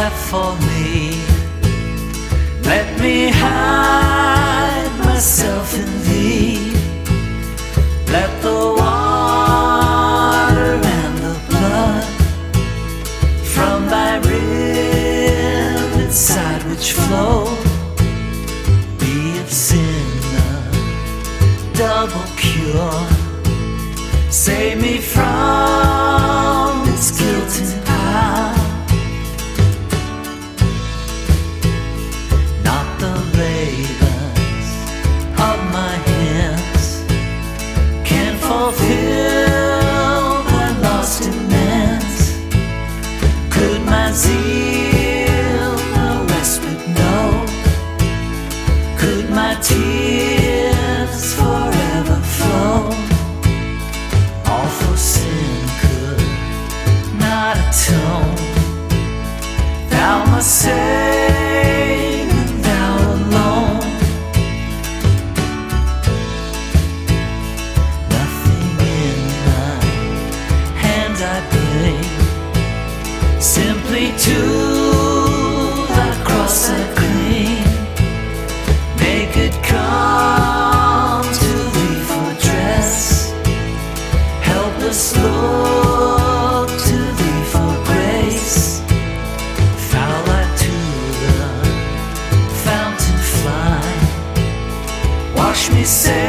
left for me. Let me hide myself in thee. Let the water and the blood from thy riven side which flow be of sin a double cure. Save me from its guilt and power. Not the labors of my hands can fulfill thy lost demands. Could my zeal no respite know? Could my tears forever flow? All for sin could not atone. Thou must save, and thou alone. Nothing in my hands I bring, simply to thy cross I cling. Make it come to thee for dress. Helpless look to thee for grace. Foul I to the fountain fly. Wash me safe